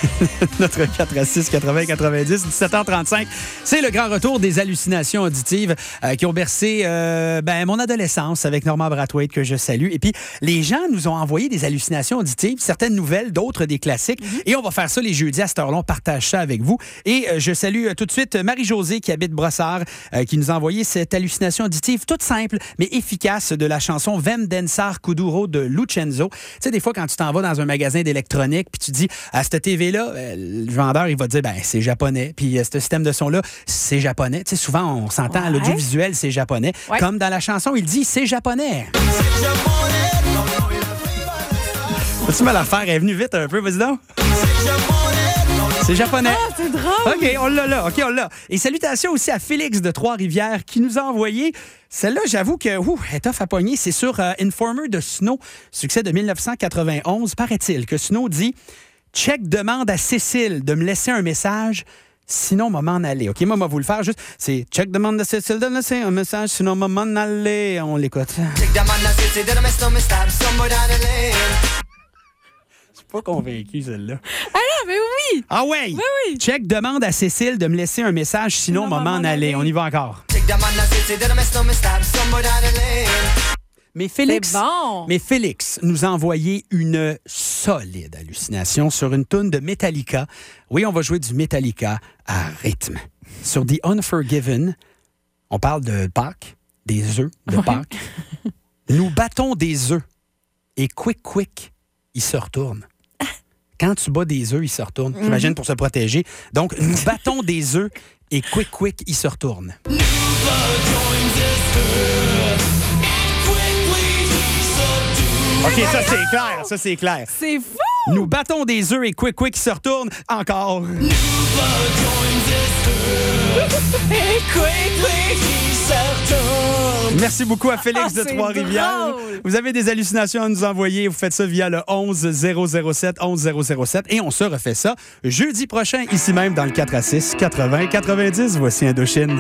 Notre 4 à 6, 80, 90, 17h35. C'est le grand retour des hallucinations auditives qui ont bercé mon adolescence avec Normand Brathwaite, que je salue. Et puis, les gens nous ont envoyé des hallucinations auditives, certaines nouvelles, d'autres des classiques. Et on va faire ça les jeudis à cette heure-là. On partage ça avec vous. Et je salue tout de suite Marie-Josée qui habite Brossard, qui nous a envoyé cette hallucination auditive toute simple, mais efficace de la chanson Vem Densar Kuduro de Lucenzo. Tu sais, des fois, quand tu t'en vas dans un magasin d'électronique, puis tu dis, à cette TV-là, le vendeur, il va te dire, c'est japonais. Puis ce système de son-là, c'est japonais. Tu sais, souvent, on s'entend, l'audiovisuel, c'est japonais. Ouais. Comme dans la chanson, il dit, c'est japonais. As-tu mal à faire? Elle est venue vite un peu, vas-y donc. C'est japonais. Ah, c'est drôle. OK, on l'a là. OK, on l'a. Et salutations aussi à Félix de Trois-Rivières qui nous a envoyé. Celle-là, j'avoue que, elle est tough à pogner. C'est sur Informer de Snow, succès de 1991. Paraît-il que Snow dit « Check demande à Cécile de me laisser un message, sinon, on va m'en aller. » OK, moi, je vais vous le faire juste. C'est « Check demande à Cécile de me laisser un message, sinon, on va m'en aller. » On l'écoute. Check demande à Cécile de me laisser un message, sinon, on va m'en aller. Je suis pas convaincu, celle-là. Ah non, mais oui! Ah ouais? Oui, oui. Check demande à Cécile de me laisser un message, sinon, on va m'en aller. On y va encore. Mais Félix nous a envoyé une solide hallucination sur une toune de Metallica. Oui, on va jouer du Metallica à rythme. Sur The Unforgiven, on parle de Pâques, des œufs de Pâques. Nous battons des œufs et quick, ils se retournent. Quand tu bats des œufs, ils se retournent. J'imagine pour se protéger. Donc, nous battons des œufs et quick, ils se retournent. OK, ça, c'est clair. C'est fou! Nous battons des œufs et quick, ils se retournent. Encore. Et quick, il se retourne. Merci beaucoup à Félix de Trois-Rivières. Drôle. Vous avez des hallucinations à nous envoyer. Vous faites ça via le 11-007, 11-007. Et on se refait ça jeudi prochain, ici même dans le 4 à 6, 80, 90. Voici Indochine.